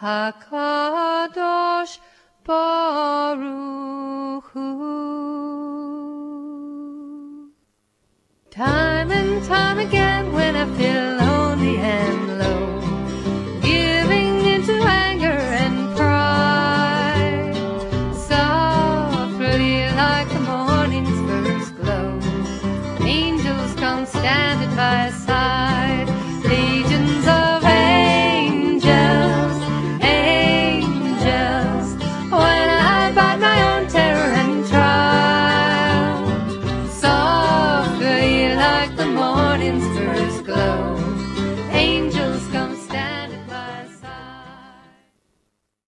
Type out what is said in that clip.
HaKadosh Baruch Hu. Time and time again when I feel